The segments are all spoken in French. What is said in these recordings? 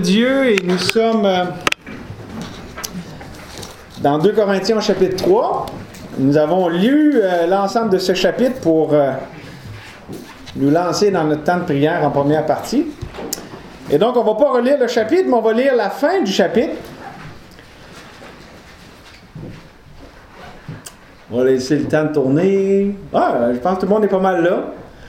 Dieu et nous sommes dans 2 Corinthiens au chapitre 3. Nous avons lu l'ensemble de ce chapitre pour nous lancer dans notre temps de prière en première partie. Et donc on ne va pas relire le chapitre, mais on va lire la fin du chapitre. On va laisser le temps de tourner. Je pense que tout le monde est pas mal là.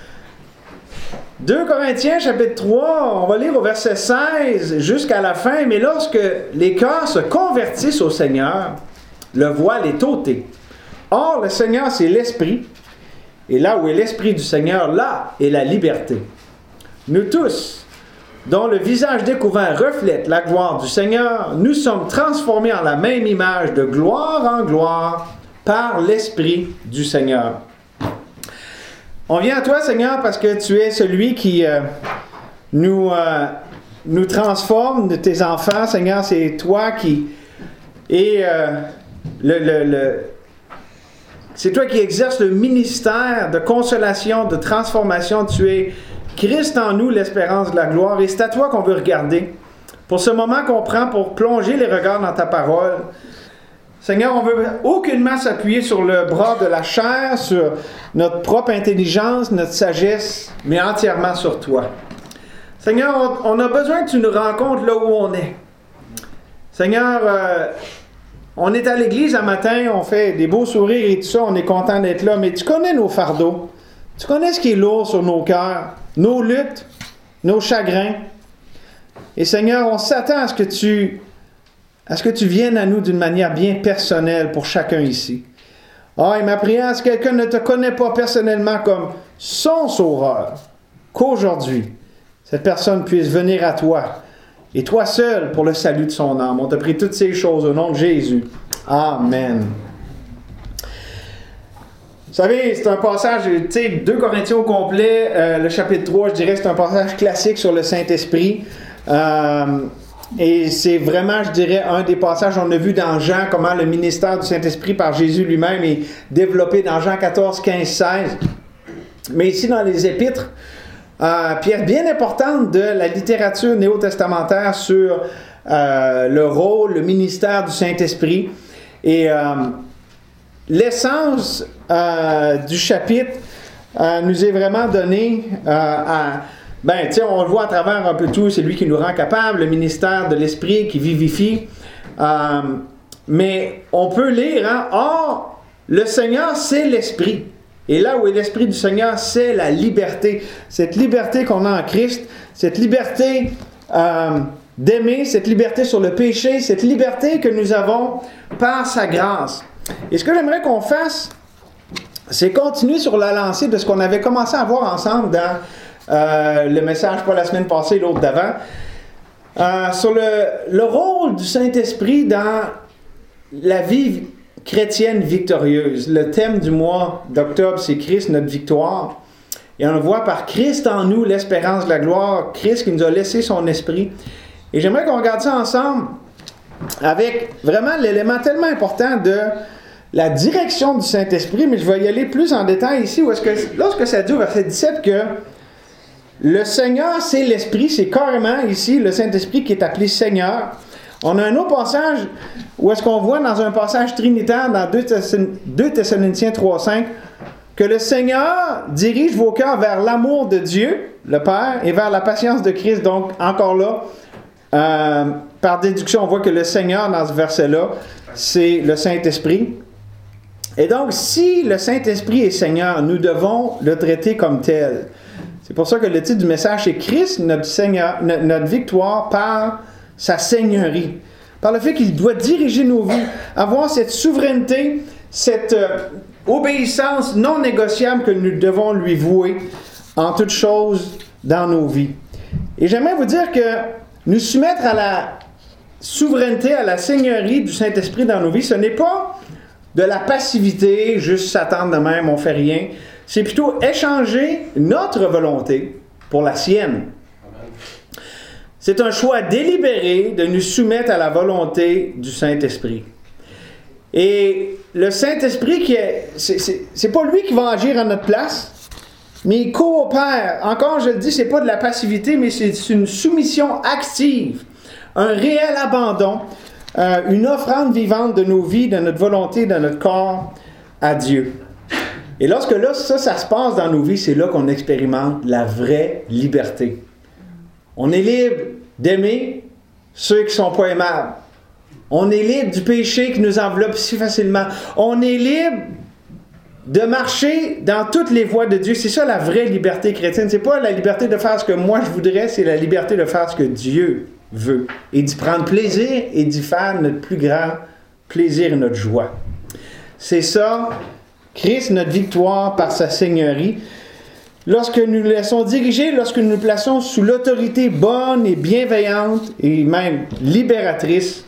2 Corinthiens, chapitre 3, on va lire au verset 16 jusqu'à la fin. Mais lorsque les cœurs se convertissent au Seigneur, le voile est ôté. Or, le Seigneur, c'est l'Esprit. Et là où est l'Esprit du Seigneur, là est la liberté. Nous tous, dont le visage découvert reflète la gloire du Seigneur, nous sommes transformés en la même image de gloire en gloire par l'Esprit du Seigneur. On vient à toi, Seigneur, parce que tu es celui qui nous transforme de tes enfants. Seigneur, c'est toi qui es c'est toi qui exerces le ministère de consolation, de transformation. Tu es Christ en nous, l'espérance de la gloire. Et c'est à toi qu'on veut regarder. Pour ce moment qu'on prend pour plonger les regards dans ta parole. Seigneur, on ne veut aucunement s'appuyer sur le bras de la chair, sur notre propre intelligence, notre sagesse, mais entièrement sur toi. Seigneur, on a besoin que tu nous rencontres là où on est. Seigneur, on est à l'église un matin, on fait des beaux sourires et tout ça, on est content d'être là, mais tu connais nos fardeaux. Tu connais ce qui est lourd sur nos cœurs, nos luttes, nos chagrins. Et Seigneur, on s'attend à ce que tu viennes à nous d'une manière bien personnelle pour chacun ici. Et ma prière, si quelqu'un ne te connaît pas personnellement comme son sauveur, qu'aujourd'hui, cette personne puisse venir à toi, et toi seul pour le salut de son âme. On t'a pris toutes ces choses au nom de Jésus. Amen. Vous savez, c'est un passage, 2 Corinthiens au complet, le chapitre 3, je dirais, c'est un passage classique sur le Saint-Esprit. Et c'est vraiment, je dirais, un des passages qu'on a vu dans Jean, comment le ministère du Saint-Esprit par Jésus lui-même est développé dans Jean 14, 15, 16. Mais ici, dans les Épîtres, pièce bien importante de la littérature néo-testamentaire sur le rôle, le ministère du Saint-Esprit. Et l'essence du chapitre nous est vraiment donnée on le voit à travers un peu tout, c'est lui qui nous rend capable, le ministère de l'Esprit qui vivifie. Mais on peut lire, Or, le Seigneur, c'est l'Esprit. Et là où est l'Esprit du Seigneur, c'est la liberté. Cette liberté qu'on a en Christ, cette liberté d'aimer, cette liberté sur le péché, cette liberté que nous avons par sa grâce. Et ce que j'aimerais qu'on fasse, c'est continuer sur la lancée de ce qu'on avait commencé à voir ensemble dans le message, pas la semaine passée, l'autre d'avant, sur le rôle du Saint-Esprit dans la vie chrétienne victorieuse. Le thème du mois d'octobre, c'est Christ, notre victoire. Et on le voit par Christ en nous, l'espérance de la gloire, Christ qui nous a laissé son esprit. Et j'aimerais qu'on regarde ça ensemble avec vraiment l'élément tellement important de la direction du Saint-Esprit, mais je vais y aller plus en détail ici, où est-ce que, lorsque ça dit au verset 17 que le Seigneur, c'est l'Esprit, c'est carrément ici le Saint-Esprit qui est appelé Seigneur. On a un autre passage où est-ce qu'on voit dans un passage trinitaire dans 2 Thessaloniciens 3,5 que le Seigneur dirige vos cœurs vers l'amour de Dieu, le Père, et vers la patience de Christ. Donc, encore là, par déduction, on voit que le Seigneur, dans ce verset-là, c'est le Saint-Esprit. Et donc, si le Saint-Esprit est Seigneur, nous devons le traiter comme tel. C'est pour ça que le titre du message, c'est Christ, notre Seigneur, notre victoire par sa seigneurie. Par le fait qu'il doit diriger nos vies, avoir cette souveraineté, cette obéissance non négociable que nous devons lui vouer en toutes choses dans nos vies. Et j'aimerais vous dire que nous soumettre à la souveraineté, à la seigneurie du Saint-Esprit dans nos vies, ce n'est pas de la passivité, juste s'attendre de même, on fait rien. C'est plutôt échanger notre volonté pour la sienne. C'est un choix délibéré de nous soumettre à la volonté du Saint-Esprit. Et le Saint-Esprit, c'est pas lui qui va agir à notre place, mais il coopère. Encore, je le dis, c'est pas de la passivité, mais c'est une soumission active un réel abandon, une offrande vivante de nos vies, de notre volonté, de notre corps à Dieu. Et lorsque là, ça se passe dans nos vies, c'est là qu'on expérimente la vraie liberté. On est libre d'aimer ceux qui ne sont pas aimables. On est libre du péché qui nous enveloppe si facilement. On est libre de marcher dans toutes les voies de Dieu. C'est ça la vraie liberté chrétienne. C'est pas la liberté de faire ce que moi je voudrais, c'est la liberté de faire ce que Dieu veut. Et d'y prendre plaisir et d'y faire notre plus grand plaisir et notre joie. C'est ça, Christ, notre victoire par sa seigneurie. Lorsque nous nous laissons diriger, lorsque nous nous plaçons sous l'autorité bonne et bienveillante et même libératrice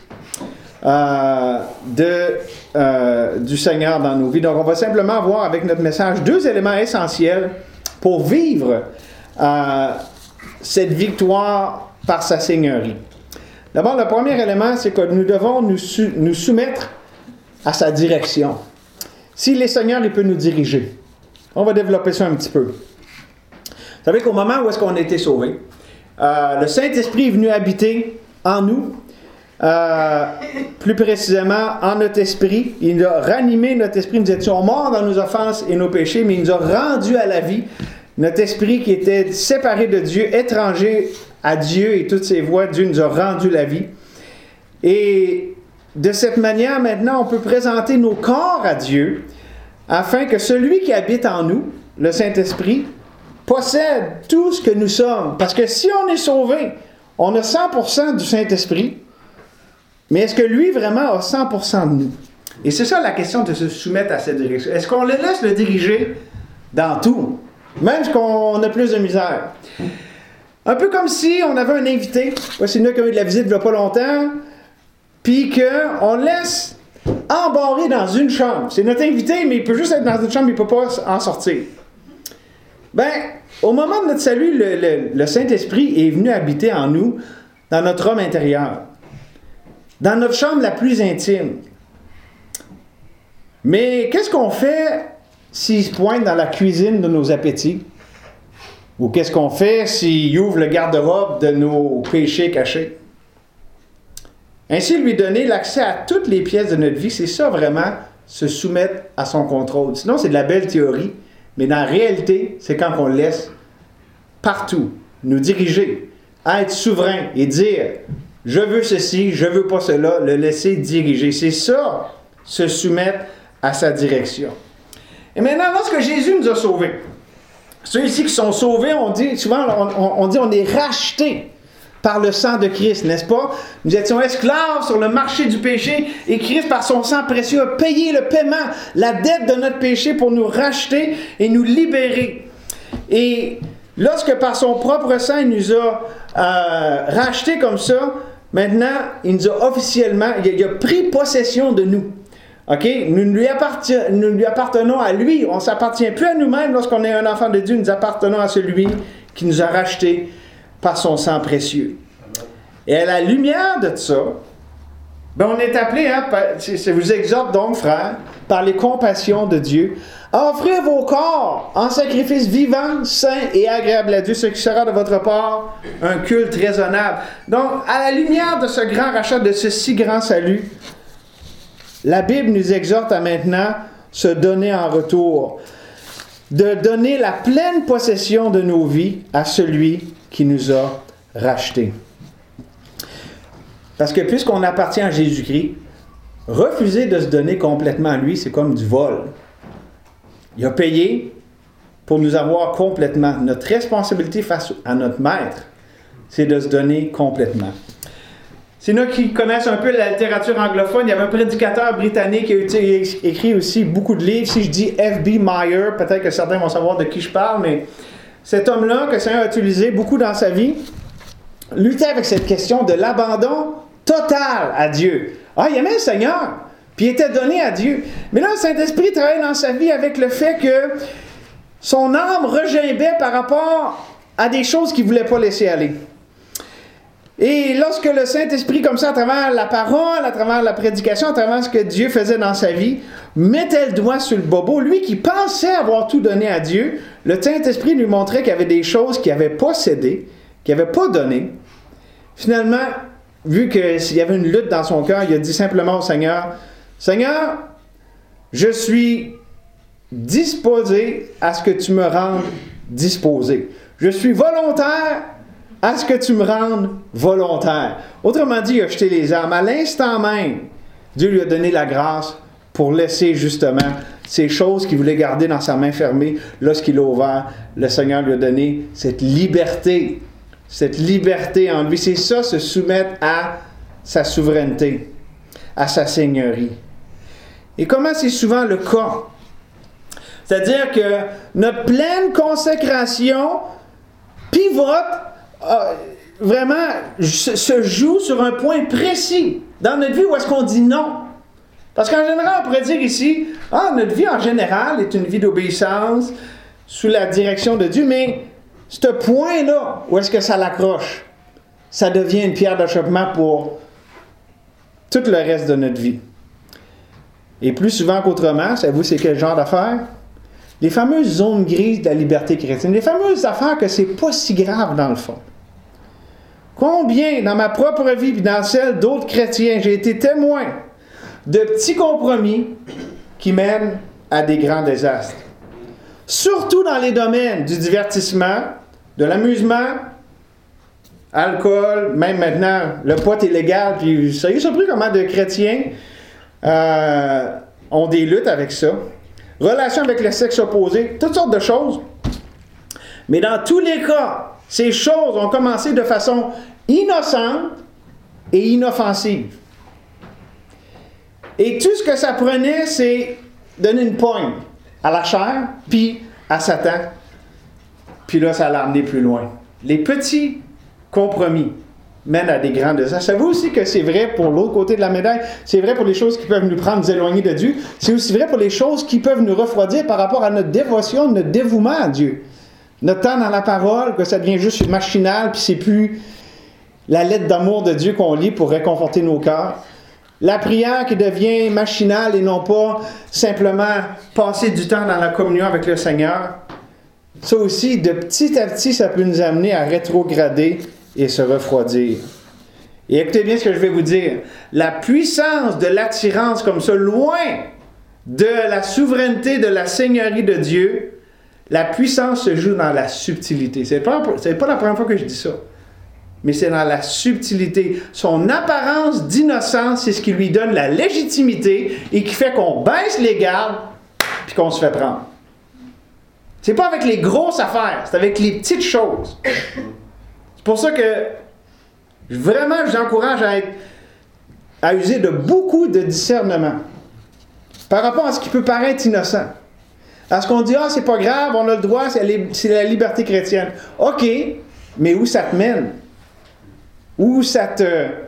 du Seigneur dans nos vies. Donc, on va simplement voir avec notre message 2 éléments essentiels pour vivre cette victoire par sa seigneurie. D'abord, le premier élément, c'est que nous devons nous soumettre à sa direction. S'il est Seigneur, il peut nous diriger. On va développer ça un petit peu. Vous savez qu'au moment où est-ce qu'on a été sauvés, le Saint-Esprit est venu habiter en nous, plus précisément en notre esprit. Il a ranimé notre esprit. Nous étions morts dans nos offenses et nos péchés, mais il nous a rendus à la vie. Notre esprit qui était séparé de Dieu, étranger à Dieu et toutes ses voies, Dieu nous a rendu la vie. Et de cette manière, maintenant, on peut présenter nos corps à Dieu afin que celui qui habite en nous, le Saint-Esprit, possède tout ce que nous sommes. Parce que si on est sauvé, on a 100% du Saint-Esprit, mais est-ce que lui vraiment a 100% de nous? Et c'est ça la question de se soumettre à cette direction. Est-ce qu'on le laisse le diriger dans tout? Même qu'on a plus de misère. Un peu comme si on avait un invité, c'est nous qui avons eu de la visite il n'y a pas longtemps, puis qu'on laisse embarrer dans une chambre. C'est notre invité, mais il peut juste être dans une chambre, il ne peut pas en sortir. Ben, au moment de notre salut, le Saint-Esprit est venu habiter en nous, dans notre homme intérieur, dans notre chambre la plus intime. Mais qu'est-ce qu'on fait s'il se pointe dans la cuisine de nos appétits? Ou qu'est-ce qu'on fait s'il ouvre le garde-robe de nos péchés cachés? Ainsi, lui donner l'accès à toutes les pièces de notre vie, c'est ça vraiment, se soumettre à son contrôle. Sinon, c'est de la belle théorie, mais dans la réalité, c'est quand on laisse partout nous diriger, être souverain et dire « je veux ceci, je veux pas cela », le laisser diriger. C'est ça, se soumettre à sa direction. Et maintenant, lorsque Jésus nous a sauvés, ceux ici qui sont sauvés, on dit souvent, on dit on est rachetés par le sang de Christ, n'est-ce pas? Nous étions esclaves sur le marché du péché et Christ, par son sang précieux, a payé le paiement, la dette de notre péché pour nous racheter et nous libérer. Et lorsque par son propre sang, il nous a rachetés comme ça, maintenant, il nous a officiellement, il a pris possession de nous. OK? Nous lui appartenons à lui. On ne s'appartient plus à nous-mêmes lorsqu'on est un enfant de Dieu. Nous appartenons à celui qui nous a rachetés par son sang précieux. Et à la lumière de ça, ben on est appelé, je vous exhorte donc, frères, par les compassions de Dieu, à offrir vos corps en sacrifice vivant, saint et agréable à Dieu, ce qui sera de votre part un culte raisonnable. Donc, à la lumière de ce grand rachat, de ce si grand salut, la Bible nous exhorte à maintenant se donner en retour, de donner la pleine possession de nos vies à celui qui nous a rachetés. Parce que puisqu'on appartient à Jésus-Christ, refuser de se donner complètement à lui, c'est comme du vol. Il a payé pour nous avoir complètement. Notre responsabilité face à notre maître, c'est de se donner complètement. C'est nous qui connaissent un peu la littérature anglophone. Il y avait un prédicateur britannique qui a écrit aussi beaucoup de livres. Si je dis F.B. Meyer, peut-être que certains vont savoir de qui je parle, mais cet homme-là, que le Seigneur a utilisé beaucoup dans sa vie, luttait avec cette question de l'abandon total à Dieu. Il aimait le Seigneur, puis il était donné à Dieu. Mais là, le Saint-Esprit travaillait dans sa vie avec le fait que son âme regimbait par rapport à des choses qu'il ne voulait pas laisser aller. Et lorsque le Saint-Esprit, comme ça, à travers la parole, à travers la prédication, à travers ce que Dieu faisait dans sa vie, mettait le doigt sur le bobo, lui qui pensait avoir tout donné à Dieu, le Saint-Esprit lui montrait qu'il y avait des choses qu'il n'avait pas cédées, qu'il n'avait pas données. Finalement, vu qu'il y avait une lutte dans son cœur, il a dit simplement au Seigneur, « Seigneur, je suis disposé à ce que tu me rendes disposé. Je suis volontaire à ce que tu me rendes volontaire. » Autrement dit, il a jeté les armes. À l'instant même, Dieu lui a donné la grâce pour laisser justement ces choses qu'il voulait garder dans sa main fermée. Lorsqu'il a ouvert, le Seigneur lui a donné cette liberté en lui. C'est ça, se soumettre à sa souveraineté, à sa seigneurie. Et comment c'est souvent le cas? C'est-à-dire que notre pleine consécration pivote, vraiment se joue sur un point précis dans notre vie où est-ce qu'on dit non. Parce qu'en général, on pourrait dire ici, notre vie en général est une vie d'obéissance sous la direction de Dieu, mais ce point-là, où est-ce que ça l'accroche? Ça devient une pierre d'achoppement pour tout le reste de notre vie. Et plus souvent qu'autrement, savez-vous c'est quel genre d'affaires? Les fameuses zones grises de la liberté chrétienne. Les fameuses affaires que c'est pas si grave dans le fond. Combien, dans ma propre vie et dans celle d'autres chrétiens, j'ai été témoin de petits compromis qui mènent à des grands désastres. Surtout dans les domaines du divertissement, de l'amusement, alcool, même maintenant, le pot est légal. Puis, vous seriez surpris comment de chrétiens ont des luttes avec ça. Relations avec le sexe opposé, toutes sortes de choses. Mais dans tous les cas, ces choses ont commencé de façon innocente et inoffensive. Et tout ce que ça prenait, c'est donner une poigne à la chair, puis à Satan. Puis là, ça l'a amené plus loin. Les petits compromis mènent à des grands désastres. Savez-vous aussi que c'est vrai pour l'autre côté de la médaille? C'est vrai pour les choses qui peuvent nous prendre, nous éloigner de Dieu. C'est aussi vrai pour les choses qui peuvent nous refroidir par rapport à notre dévotion, notre dévouement à Dieu. Notre temps dans la parole, que ça devient juste machinal, puis c'est plus la lettre d'amour de Dieu qu'on lit pour réconforter nos cœurs. La prière qui devient machinale et non pas simplement passer du temps dans la communion avec le Seigneur. Ça aussi, de petit à petit, ça peut nous amener à rétrograder et se refroidir. Et écoutez bien ce que je vais vous dire. La puissance de l'attirance comme ça, loin de la souveraineté, de la seigneurie de Dieu, la puissance se joue dans la subtilité. C'est pas la première fois que je dis ça. Mais c'est dans la subtilité. Son apparence d'innocence, c'est ce qui lui donne la légitimité et qui fait qu'on baisse les gardes puis qu'on se fait prendre. C'est pas avec les grosses affaires, c'est avec les petites choses. C'est pour ça que vraiment, je vous encourage à user de beaucoup de discernement par rapport à ce qui peut paraître innocent. À ce qu'on dit, c'est pas grave, on a le droit, c'est la liberté chrétienne. OK, mais où ça te mène? Où ça te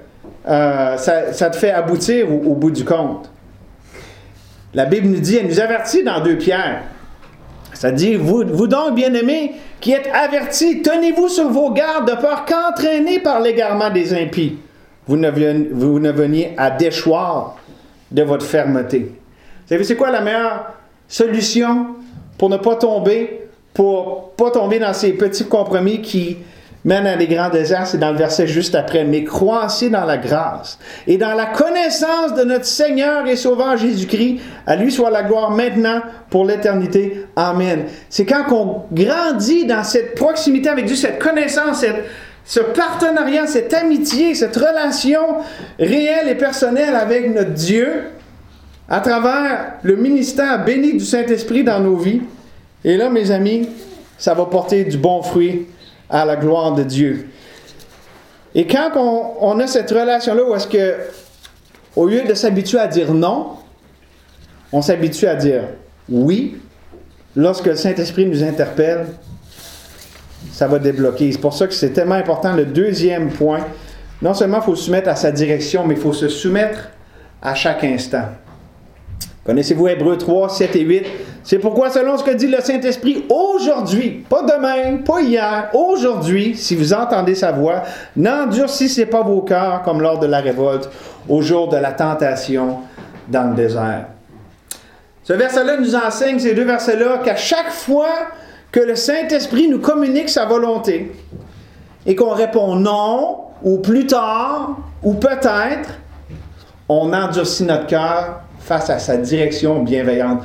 fait aboutir au bout du compte? La Bible nous dit, elle nous avertit dans 2 Pierre. Ça dit, vous donc, bien-aimés, qui êtes avertis, tenez-vous sur vos gardes de peur qu'entraînés par l'égarement des impies, vous ne veniez à déchoir de votre fermeté. Vous savez, c'est quoi la meilleure solution pour ne pas tomber, dans ces petits compromis qui mènent à des grands désastres? C'est dans le verset juste après. Mais croissez dans la grâce et dans la connaissance de notre Seigneur et Sauveur Jésus-Christ. À lui soit la gloire maintenant pour l'éternité. Amen. C'est quand on grandit dans cette proximité avec Dieu, cette connaissance, ce partenariat, cette amitié, cette relation réelle et personnelle avec notre Dieu, à travers le ministère béni du Saint-Esprit dans nos vies. Et là, mes amis, ça va porter du bon fruit à la gloire de Dieu. Et quand on a cette relation-là où est-ce que, au lieu de s'habituer à dire non, on s'habitue à dire oui, lorsque le Saint-Esprit nous interpelle, ça va débloquer. C'est pour ça que c'est tellement important. Le deuxième point, non seulement il faut se soumettre à sa direction, mais il faut se soumettre à chaque instant. Connaissez-vous Hébreux 3, 7 et 8? C'est pourquoi, selon ce que dit le Saint-Esprit, aujourd'hui, pas demain, pas hier, aujourd'hui, si vous entendez sa voix, n'endurcissez pas vos cœurs comme lors de la révolte, au jour de la tentation dans le désert. Ce verset-là nous enseigne, ces 2 versets-là, qu'à chaque fois que le Saint-Esprit nous communique sa volonté et qu'on répond non, ou plus tard, Ou peut-être, on endurcit notre cœur face à sa direction bienveillante.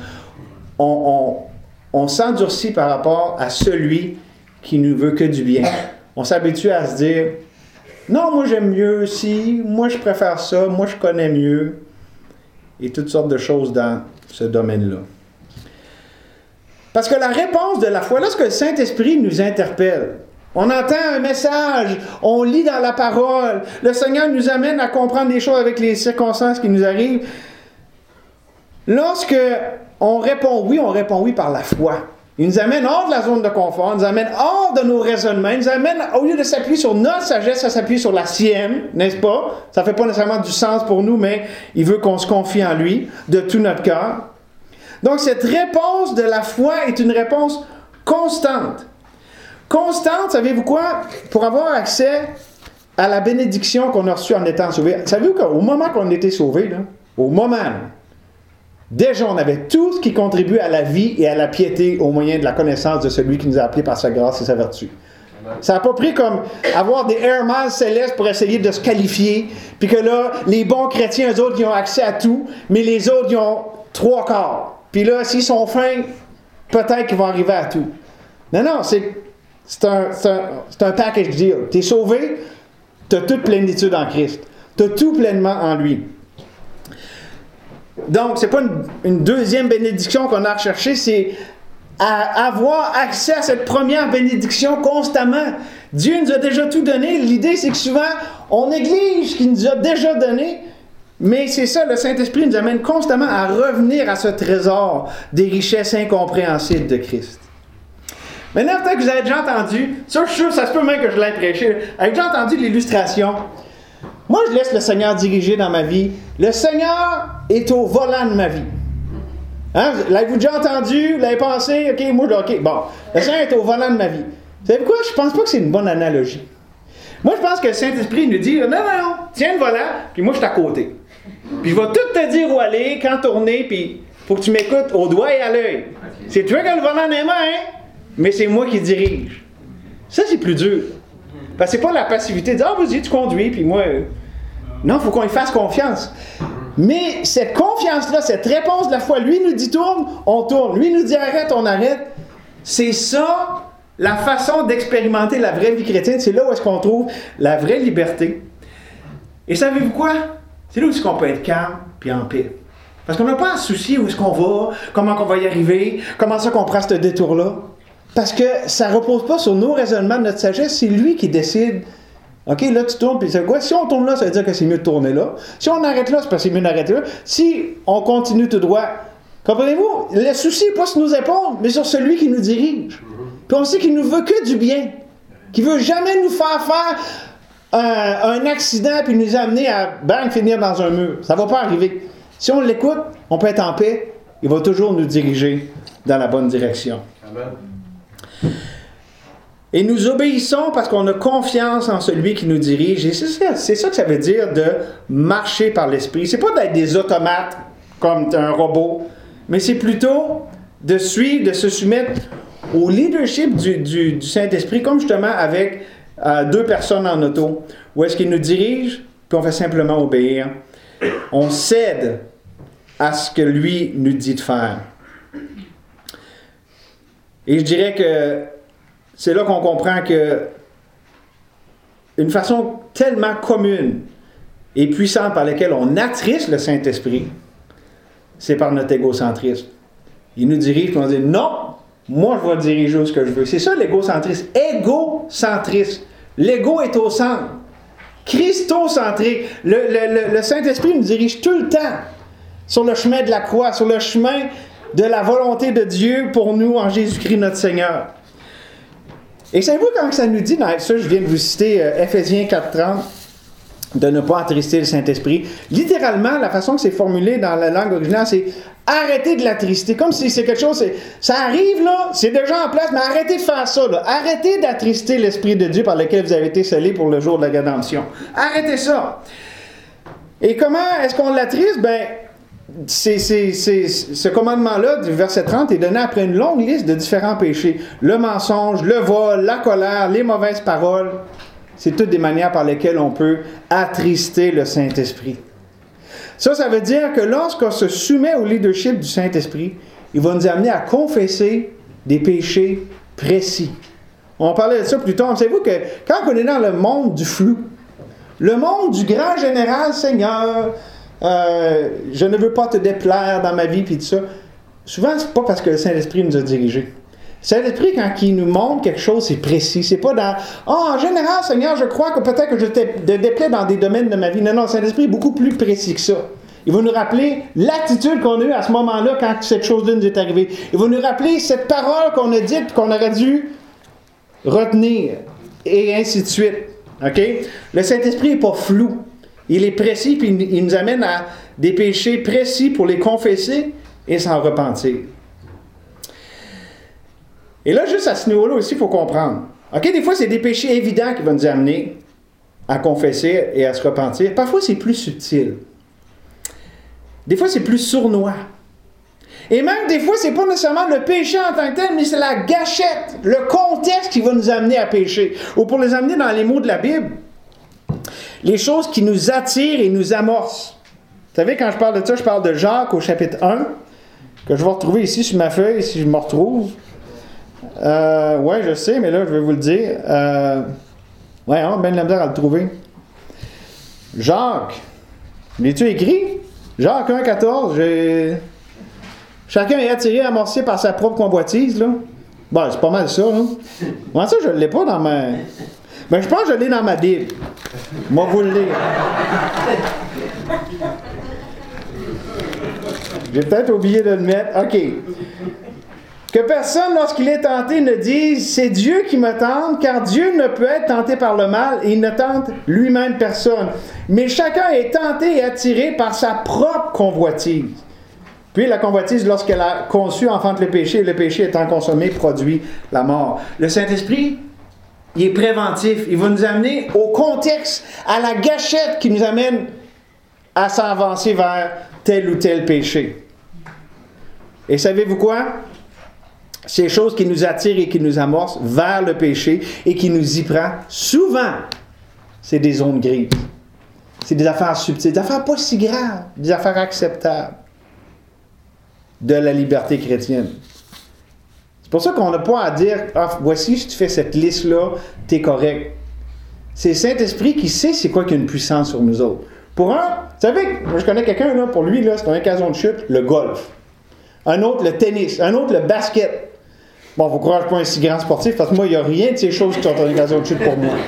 On s'endurcit par rapport à celui qui nous veut que du bien. On s'habitue à se dire, non, moi j'aime mieux ci, moi je préfère ça, moi je connais mieux. Et toutes sortes de choses dans ce domaine-là. Parce que la réponse de la foi, lorsque le Saint-Esprit nous interpelle, on entend un message, on lit dans la parole, le Seigneur nous amène à comprendre les choses avec les circonstances qui nous arrivent. Lorsque on répond oui par la foi. Il nous amène hors de la zone de confort, il nous amène hors de nos raisonnements, il nous amène, au lieu de s'appuyer sur notre sagesse, à s'appuyer sur la sienne, n'est-ce pas? Ça ne fait pas nécessairement du sens pour nous, mais il veut qu'on se confie en lui de tout notre cœur. Donc, cette réponse de la foi est une réponse constante. Constante, savez-vous quoi? Pour avoir accès à la bénédiction qu'on a reçue en étant sauvé. Savez-vous qu'au moment qu'on était sauvé, là, au moment, déjà on avait tout ce qui contribue à la vie et à la piété au moyen de la connaissance de celui qui nous a appelés par sa grâce et sa vertu. Ça n'a pas pris comme avoir des air miles célestes pour essayer de se qualifier, puis que là, les bons chrétiens, eux autres, ils ont accès à tout, mais les autres, ils ont 3/4. Puis là, s'ils sont fins, peut-être qu'ils vont arriver à tout. Non, c'est un package deal. Tu es sauvé, tu as toute plénitude en Christ. Tu as tout pleinement en lui. Donc, ce n'est pas une deuxième bénédiction qu'on a recherchée, c'est à avoir accès à cette première bénédiction constamment. Dieu nous a déjà tout donné. L'idée, c'est que souvent, on néglige ce qu'il nous a déjà donné. Mais c'est ça, le Saint-Esprit nous amène constamment à revenir à ce trésor des richesses incompréhensibles de Christ. Maintenant, peut-être que vous avez déjà entendu, ça, je suis sûr, ça se peut même que je l'ai prêché, avez déjà entendu l'illustration? Moi, je laisse le Seigneur diriger dans ma vie. Le Seigneur est au volant de ma vie. Hein? L'avez-vous déjà entendu? Vous l'avez pensé? OK, moi, OK. Bon, le Seigneur est au volant de ma vie. Vous savez quoi? Je pense pas que c'est une bonne analogie. Moi, je pense que le Saint-Esprit nous dit, non, tiens le volant, puis moi, je suis à côté. Puis je vais tout te dire où aller, quand tourner, puis il faut que tu m'écoutes au doigt et à l'œil. C'est toi qui as le volant dans les mains, hein? Mais c'est moi qui dirige. Ça, c'est plus dur. Parce que c'est pas la passivité de dire, vas-y, tu conduis, puis moi... Non, il faut qu'on y fasse confiance. Mais cette confiance-là, cette réponse de la foi, lui nous dit tourne, on tourne. Lui nous dit arrête, on arrête. C'est ça, la façon d'expérimenter la vraie vie chrétienne. C'est là où est-ce qu'on trouve la vraie liberté. Et savez-vous quoi? C'est là où est-ce qu'on peut être calme puis en paix. Parce qu'on n'a pas à se soucier où est-ce qu'on va, comment on va y arriver, comment ça qu'on prend ce détour-là. Parce que ça ne repose pas sur nos raisonnements de notre sagesse, c'est lui qui décide. OK, là tu tournes, puis c'est quoi? Si on tourne là, ça veut dire que c'est mieux de tourner là. Si on arrête là, c'est parce que c'est mieux d'arrêter là. Si on continue tout droit, comprenez-vous? Le souci n'est pas sur nos épaules, mais sur celui qui nous dirige. Puis on sait qu'il ne nous veut que du bien. Qu'il ne veut jamais nous faire un accident puis nous amener à finir dans un mur. Ça ne va pas arriver. Si on l'écoute, on peut être en paix. Il va toujours nous diriger dans la bonne direction. Amen. Et nous obéissons parce qu'on a confiance en celui qui nous dirige. Et c'est ça que ça veut dire de marcher par l'Esprit. C'est pas d'être des automates comme un robot, mais c'est plutôt de suivre, de se soumettre au leadership du Saint-Esprit, comme justement avec 2 personnes en auto, où est-ce qu'il nous dirige, puis on fait simplement obéir. On cède à ce que lui nous dit de faire. Et je dirais que c'est là qu'on comprend que une façon tellement commune et puissante par laquelle on attriste le Saint-Esprit, c'est par notre égocentrisme. Il nous dirige et on dit non, moi je vais diriger où ce que je veux. C'est ça l'égocentrisme. Égocentrisme. L'ego est au centre. Christocentrique. Le Saint-Esprit nous dirige tout le temps sur le chemin de la croix, sur le chemin de la volonté de Dieu pour nous en Jésus-Christ notre Seigneur. Et savez-vous quand ça nous dit, dans ça je viens de vous citer Ephésiens 4:30, de ne pas attrister le Saint-Esprit. Littéralement, la façon que c'est formulé dans la langue originale, c'est arrêtez de l'attrister. Comme si c'est quelque chose, ça arrive là, c'est déjà en place, mais arrêtez de faire ça. Là. Arrêtez d'attrister l'Esprit de Dieu par lequel vous avez été scellés pour le jour de la rédemption. Arrêtez ça. Et comment est-ce qu'on l'attriste? Ce commandement-là, du verset 30, est donné après une longue liste de différents péchés. Le mensonge, le vol, la colère, les mauvaises paroles. c'est toutes des manières par lesquelles on peut attrister le Saint-Esprit. Ça veut dire que lorsqu'on se soumet au leadership du Saint-Esprit, il va nous amener à confesser des péchés précis. On parlait de ça plus tard. Savez-vous que quand on est dans le monde du flou, le monde du grand général, Seigneur, je ne veux pas te déplaire dans ma vie, puis tout ça, souvent, c'est pas parce que le Saint-Esprit nous a dirigés. Le Saint-Esprit, quand il nous montre quelque chose, c'est précis. C'est pas dans « en général, Seigneur, je crois que peut-être que je te déplais dans des domaines de ma vie. » Non, le Saint-Esprit est beaucoup plus précis que ça. Il va nous rappeler l'attitude qu'on a eue à ce moment-là quand cette chose-là nous est arrivée. Il va nous rappeler cette parole qu'on a dite, qu'on aurait dû retenir, et ainsi de suite. OK? Le Saint-Esprit n'est pas flou. Il est précis, puis il nous amène à des péchés précis pour les confesser et s'en repentir. Et là, juste à ce niveau-là aussi, il faut comprendre. OK? Des fois, c'est des péchés évidents qui vont nous amener à confesser et à se repentir. Parfois, c'est plus subtil. Des fois, c'est plus sournois. Et même des fois, c'est pas nécessairement le péché en tant que tel, mais c'est la gâchette, le contexte qui va nous amener à pécher. Ou pour les amener dans les mots de la Bible, les choses qui nous attirent et nous amorcent. Vous savez, quand je parle de ça, je parle de Jacques au chapitre 1, que je vais retrouver ici sur ma feuille, si je me retrouve. Ouais, je sais, mais là, je vais vous le dire. Ouais, on a bien de la misère à le trouver. Jacques. L'as-tu écrit? Jacques 1, 14, chacun est attiré, amorcé par sa propre convoitise, là. Bon, c'est pas mal ça, là. Moi, ça, je ne l'ai pas dans ma... Ben, je pense que je l'ai dans ma Bible. Moi, vous le lire. J'ai peut-être oublié de le mettre. OK. Que personne, lorsqu'il est tenté, ne dise « C'est Dieu qui me tente », car Dieu ne peut être tenté par le mal et il ne tente lui-même personne. Mais chacun est tenté et attiré par sa propre convoitise. Puis la convoitise, lorsqu'elle a conçu, enfante le péché, et le péché étant consommé, produit la mort. Le Saint-Esprit, il est préventif. Il va nous amener au contexte, à la gâchette qui nous amène à s'avancer vers tel ou tel péché. Et savez-vous quoi? Ces choses qui nous attirent et qui nous amorcent vers le péché et qui nous y prend, souvent, c'est des zones grises. C'est des affaires subtiles, des affaires pas si graves, des affaires acceptables de la liberté chrétienne. C'est pour ça qu'on n'a pas à dire « Ah, voici, si tu fais cette liste-là, t'es correct. » C'est le Saint-Esprit qui sait c'est quoi qui a une puissance sur nous autres. Pour un, vous savez, moi je connais quelqu'un, là, pour lui, là, c'est une occasion de chute, le golf. Un autre, le tennis. Un autre, le basket. Bon, il faut croire que je ne suis pas un si grand sportif, parce que moi, il n'y a rien de ces choses qui sont une occasion de chute pour moi.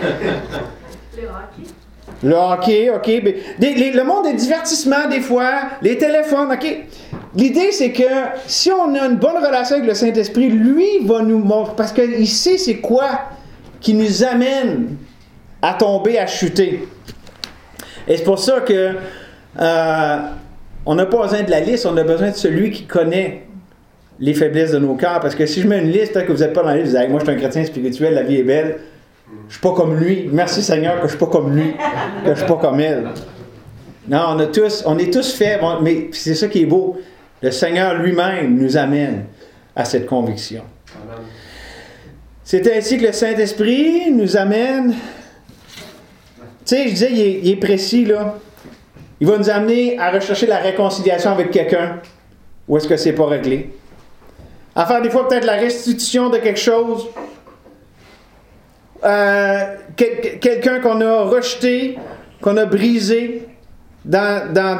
Le hockey, OK. Le monde des divertissements, des fois, les téléphones, OK. L'idée, c'est que si on a une bonne relation avec le Saint-Esprit, lui va nous montrer, parce qu'il sait c'est quoi qui nous amène à tomber, à chuter. Et c'est pour ça que on n'a pas besoin de la liste, on a besoin de celui qui connaît les faiblesses de nos cœurs. Parce que si je mets une liste, peut-être que vous n'êtes pas dans la liste, vous dites « Moi, je suis un chrétien spirituel, la vie est belle. Je ne suis pas comme lui. Merci Seigneur que je ne suis pas comme lui, que je ne suis pas comme elle. » Non, on est tous faibles, mais c'est ça qui est beau. Le Seigneur lui-même nous amène à cette conviction. Amen. C'est ainsi que le Saint-Esprit nous amène... Tu sais, je disais, il est précis, là. Il va nous amener à rechercher la réconciliation avec quelqu'un. Où est-ce que c'est pas réglé? À faire des fois peut-être la restitution de quelque chose. Quelqu'un qu'on a rejeté, qu'on a brisé dans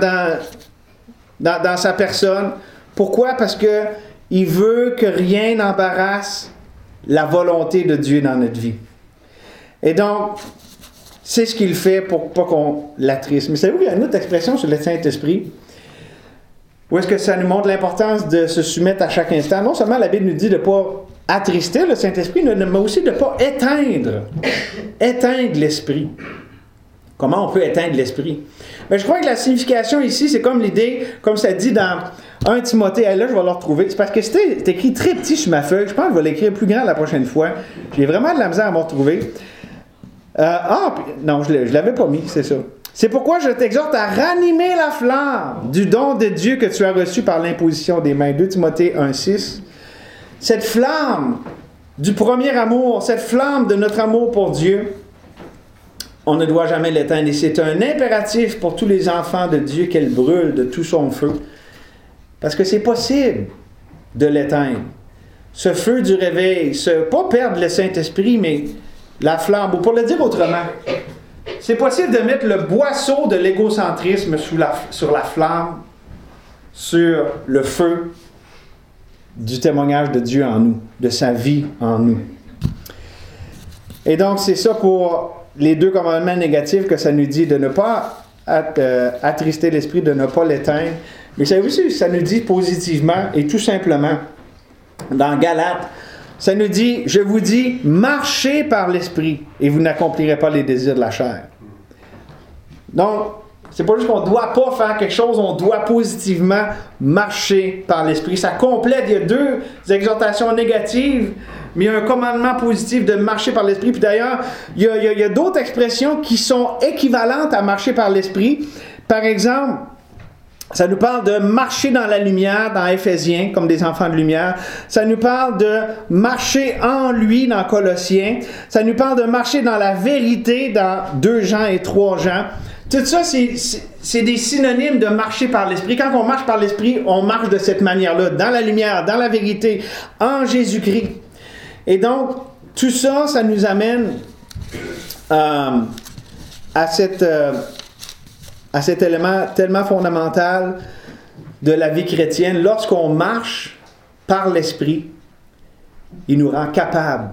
sa personne. Pourquoi? Parce que il veut que rien n'embarrasse la volonté de Dieu dans notre vie. Et donc, c'est ce qu'il fait pour pas qu'on l'attriste. Mais savez-vous, il y a une autre expression sur le Saint-Esprit. Où est-ce que ça nous montre l'importance de se soumettre à chaque instant? Non seulement la Bible nous dit de ne pas attrister le Saint-Esprit, mais aussi de ne pas éteindre l'Esprit. Comment on peut éteindre l'Esprit? Mais je crois que la signification ici, c'est comme l'idée, comme ça dit dans 1 Timothée. Là, je vais le retrouver. C'est parce que c'est écrit très petit sur ma feuille. Je pense que je vais l'écrire plus grand la prochaine fois. J'ai vraiment de la misère à me retrouver. Non, je ne l'avais pas mis, c'est ça. C'est pourquoi je t'exhorte à ranimer la flamme du don de Dieu que tu as reçu par l'imposition des mains. 2 Timothée 1,6. Cette flamme du premier amour, cette flamme de notre amour pour Dieu, on ne doit jamais l'éteindre. Et c'est un impératif pour tous les enfants de Dieu qu'elle brûle de tout son feu. Parce que c'est possible de l'éteindre. Ce feu du réveil, pas perdre le Saint-Esprit, mais la flamme. Ou pour le dire autrement, c'est possible de mettre le boisseau de l'égocentrisme sur la flamme, sur le feu du témoignage de Dieu en nous, de sa vie en nous. Et donc, c'est ça pour les 2 commandements négatifs que ça nous dit, de ne pas attrister l'esprit, de ne pas l'éteindre. Mais ça aussi, ça nous dit positivement et tout simplement, dans Galates, ça nous dit, je vous dis, marchez par l'esprit et vous n'accomplirez pas les désirs de la chair. Donc, c'est pas juste qu'on ne doit pas faire quelque chose, on doit positivement marcher par l'esprit. Ça complète, il y a 2 exhortations négatives, mais il y a un commandement positif de marcher par l'esprit. Puis d'ailleurs, il y a d'autres expressions qui sont équivalentes à marcher par l'esprit. Par exemple, ça nous parle de marcher dans la lumière dans Éphésiens, comme des enfants de lumière. Ça nous parle de marcher en lui dans Colossiens. Ça nous parle de marcher dans la vérité dans 2 Jean et 3 Jean. Tout ça, c'est des synonymes de marcher par l'esprit. Quand on marche par l'esprit, on marche de cette manière-là, dans la lumière, dans la vérité, en Jésus-Christ. Et donc, tout ça, ça nous amène à cet élément tellement fondamental de la vie chrétienne. Lorsqu'on marche par l'esprit, il nous rend capables.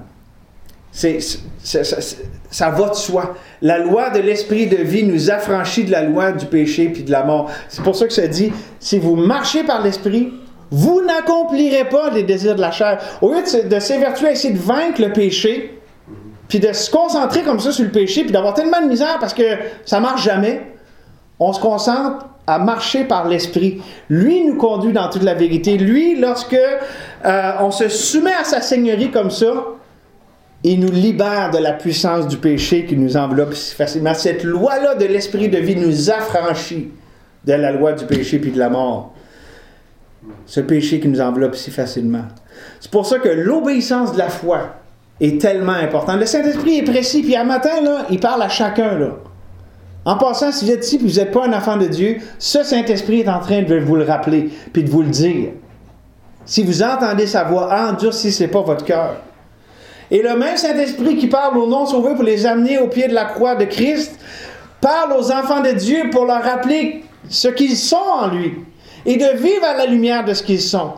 Ça va de soi. La loi de l'esprit de vie nous affranchit de la loi du péché puis de la mort. C'est pour ça que ça dit, si vous marchez par l'esprit, vous n'accomplirez pas les désirs de la chair. Au lieu de s'évertuer à essayer de vaincre le péché, puis de se concentrer comme ça sur le péché, puis d'avoir tellement de misère parce que ça marche jamais, on se concentre à marcher par l'esprit. Lui nous conduit dans toute la vérité. Lui, lorsque on se soumet à sa seigneurie comme ça, il nous libère de la puissance du péché qui nous enveloppe si facilement. Cette loi-là de l'esprit de vie nous affranchit de la loi du péché puis de la mort. Ce péché qui nous enveloppe si facilement. C'est pour ça que l'obéissance de la foi est tellement importante. Le Saint-Esprit est précis, puis à matin, là, il parle à chacun. Là. En passant, si vous êtes ici et vous n'êtes pas un enfant de Dieu, ce Saint-Esprit est en train de vous le rappeler, puis de vous le dire. Si vous entendez sa voix, endurcissez pas votre cœur. Et le même Saint-Esprit qui parle aux non-sauvés pour les amener au pied de la croix de Christ, parle aux enfants de Dieu pour leur rappeler ce qu'ils sont en lui et de vivre à la lumière de ce qu'ils sont.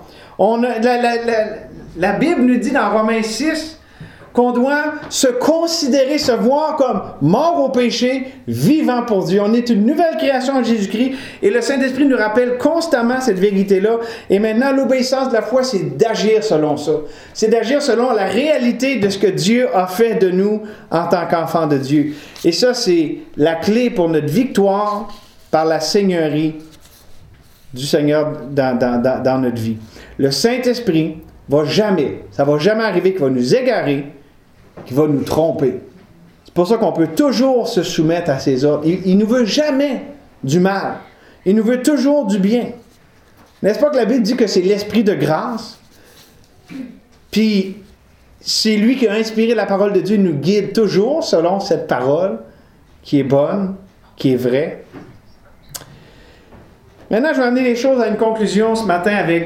La Bible nous dit dans Romains 6 qu'on doit se considérer, se voir comme mort au péché, vivant pour Dieu. On est une nouvelle création en Jésus-Christ et le Saint-Esprit nous rappelle constamment cette vérité-là. Et maintenant, l'obéissance de la foi, c'est d'agir selon ça. C'est d'agir selon la réalité de ce que Dieu a fait de nous en tant qu'enfants de Dieu. Et ça, c'est la clé pour notre victoire par la seigneurie du Seigneur dans notre vie. Le Saint-Esprit ça va jamais arriver qu'il va nous égarer, qu'il va nous tromper. C'est pour ça qu'on peut toujours se soumettre à ses ordres. Il ne nous veut jamais du mal. Il nous veut toujours du bien. N'est-ce pas que la Bible dit que c'est l'Esprit de grâce? Puis, c'est lui qui a inspiré la parole de Dieu, nous guide toujours selon cette parole qui est bonne, qui est vraie. Maintenant, je vais amener les choses à une conclusion ce matin avec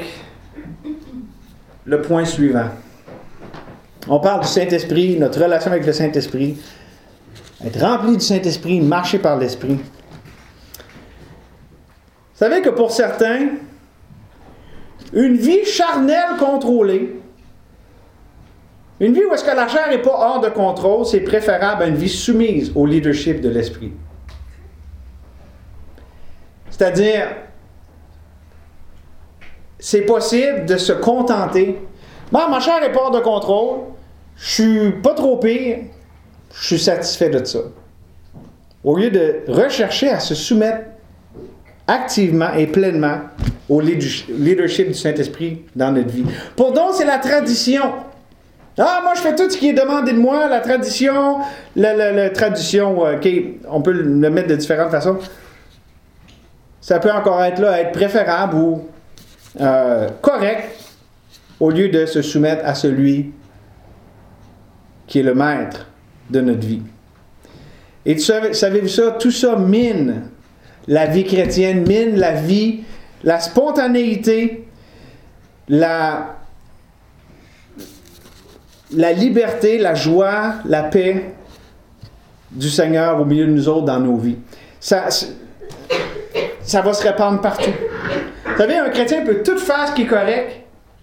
le point suivant. On parle du Saint-Esprit, notre relation avec le Saint-Esprit, être rempli du Saint-Esprit, marcher par l'Esprit. Vous savez que pour certains, une vie charnelle contrôlée, une vie où est-ce que la chair n'est pas hors de contrôle, c'est préférable à une vie soumise au leadership de l'Esprit. C'est-à-dire, c'est possible de se contenter. Bon, ma chair n'est pas hors de contrôle, je suis pas trop pire, je suis satisfait de ça. Au lieu de rechercher à se soumettre activement et pleinement au leadership du Saint-Esprit dans notre vie. Pour d'autres, c'est la tradition. Ah, moi, je fais tout ce qui est demandé de moi, la tradition, la tradition, on peut le mettre de différentes façons. Ça peut encore être là, être préférable ou correct, au lieu de se soumettre à celui qui est le maître de notre vie. Et savez-vous ça? Tout ça mine la vie chrétienne, mine la vie, la spontanéité, la liberté, la joie, la paix du Seigneur au milieu de nous autres dans nos vies. Ça va se répandre partout. Vous savez, un chrétien peut tout faire ce qui est correct,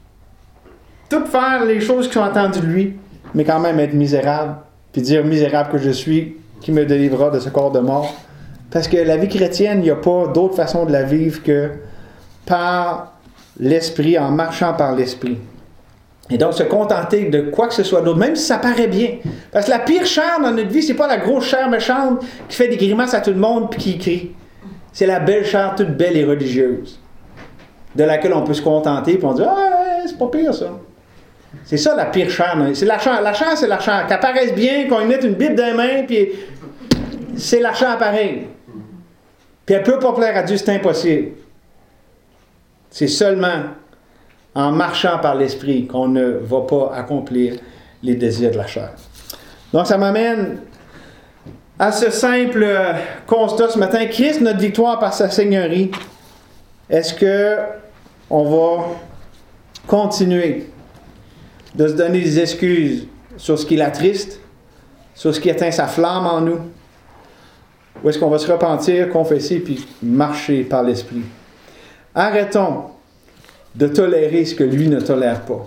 tout faire les choses qui sont attendues de lui, mais quand même être misérable, puis dire misérable que je suis, qui me délivrera de ce corps de mort. Parce que la vie chrétienne, il n'y a pas d'autre façon de la vivre que par l'Esprit, en marchant par l'Esprit. Et donc, se contenter de quoi que ce soit d'autre, même si ça paraît bien. Parce que la pire chair dans notre vie, c'est pas la grosse chair méchante qui fait des grimaces à tout le monde puis qui crie. C'est la belle chair toute belle et religieuse, de laquelle on peut se contenter puis on dit « Ah, c'est pas pire ça ». C'est ça la pire chair. C'est la chair. La chair, c'est la chair. Qu'elle paraisse bien, qu'on y mette une Bible dans les mains, puis c'est la chair pareil. Puis elle peut pas plaire à Dieu, c'est impossible. C'est seulement en marchant par l'Esprit qu'on ne va pas accomplir les désirs de la chair. Donc ça m'amène à ce simple constat ce matin. Christ, notre victoire par sa Seigneurie. Est-ce que on va continuer de se donner des excuses sur ce qui l'attriste, sur ce qui éteint sa flamme en nous? Ou est-ce qu'on va se repentir, confesser, puis marcher par l'Esprit? Arrêtons de tolérer ce que lui ne tolère pas.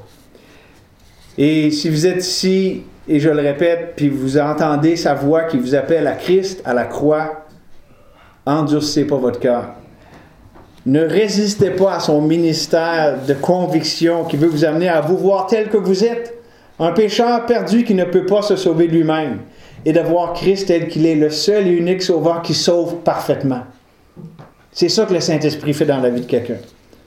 Et si vous êtes ici, et je le répète, puis vous entendez sa voix qui vous appelle à Christ, à la croix, endurcissez pas votre cœur. Ne résistez pas à son ministère de conviction qui veut vous amener à vous voir tel que vous êtes, un pécheur perdu qui ne peut pas se sauver lui-même, et de voir Christ tel qu'il est, le seul et unique sauveur qui sauve parfaitement. C'est ça que le Saint-Esprit fait dans la vie de quelqu'un.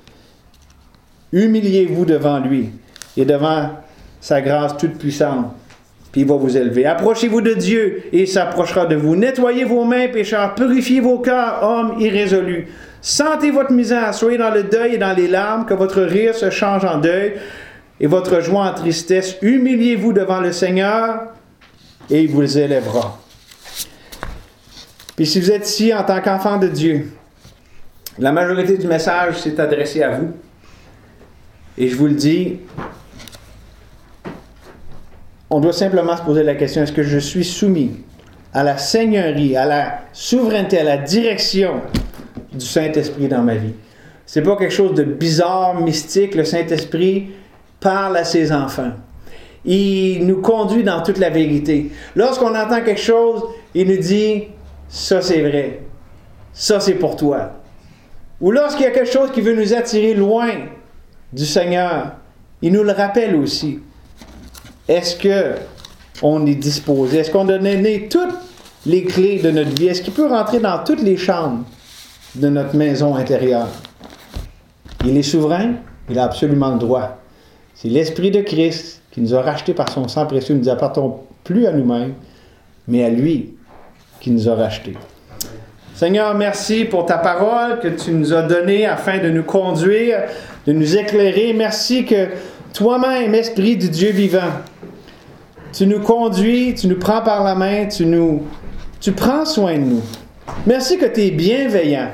Humiliez-vous devant lui et devant sa grâce toute puissante, puis il va vous élever. Approchez-vous de Dieu et il s'approchera de vous. Nettoyez vos mains, pécheurs, purifiez vos cœurs, hommes irrésolus. Sentez votre misère, soyez dans le deuil et dans les larmes, que votre rire se change en deuil et votre joie en tristesse. Humiliez-vous devant le Seigneur et il vous élèvera. Puis si vous êtes ici en tant qu'enfant de Dieu, la majorité du message s'est adressé à vous. Et je vous le dis, on doit simplement se poser la question, est-ce que je suis soumis à la seigneurie, à la souveraineté, à la direction du Saint-Esprit dans ma vie? C'est pas quelque chose de bizarre, mystique. Le Saint-Esprit parle à ses enfants. Il nous conduit dans toute la vérité. Lorsqu'on entend quelque chose, il nous dit, ça c'est vrai, ça c'est pour toi. Ou lorsqu'il y a quelque chose qui veut nous attirer loin du Seigneur, il nous le rappelle aussi. Est-ce qu'on est disposé? Est-ce qu'on a donné toutes les clés de notre vie? Est-ce qu'il peut rentrer dans toutes les chambres de notre maison intérieure? Il est souverain, il a absolument le droit. C'est l'Esprit de Christ qui nous a rachetés par son sang précieux. Nous n'appartenons plus à nous-mêmes, mais à lui qui nous a rachetés. Seigneur, merci pour ta parole que tu nous as donnée afin de nous conduire, de nous éclairer. Merci que toi-même, Esprit du Dieu vivant, tu nous conduis, tu nous prends par la main, tu prends soin de nous. Merci que tu es bienveillant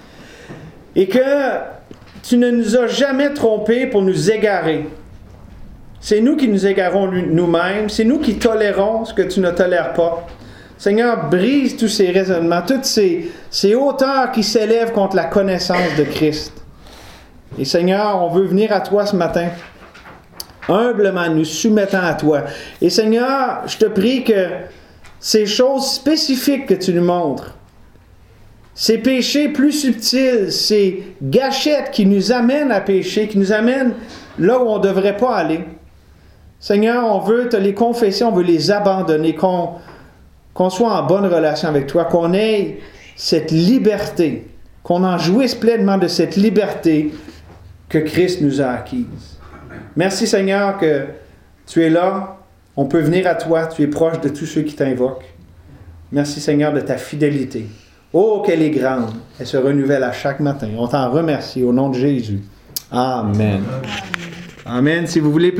et que tu ne nous as jamais trompés pour nous égarer. C'est nous qui nous égarons nous-mêmes, c'est nous qui tolérons ce que tu ne tolères pas. Seigneur, brise tous ces raisonnements, toutes ces hauteurs qui s'élèvent contre la connaissance de Christ. Et Seigneur, on veut venir à toi ce matin, humblement nous soumettant à toi. Et Seigneur, je te prie que ces choses spécifiques que tu nous montres, ces péchés plus subtils, ces gâchettes qui nous amènent à pécher, qui nous amènent là où on ne devrait pas aller, Seigneur, on veut te les confesser, on veut les abandonner, qu'on soit en bonne relation avec toi, qu'on ait cette liberté, qu'on en jouisse pleinement de cette liberté que Christ nous a acquise. Merci Seigneur que tu es là, on peut venir à toi, tu es proche de tous ceux qui t'invoquent. Merci Seigneur de ta fidélité. Oh, qu'elle est grande, elle se renouvelle à chaque matin. On t'en remercie au nom de Jésus. Amen. Amen. Si vous voulez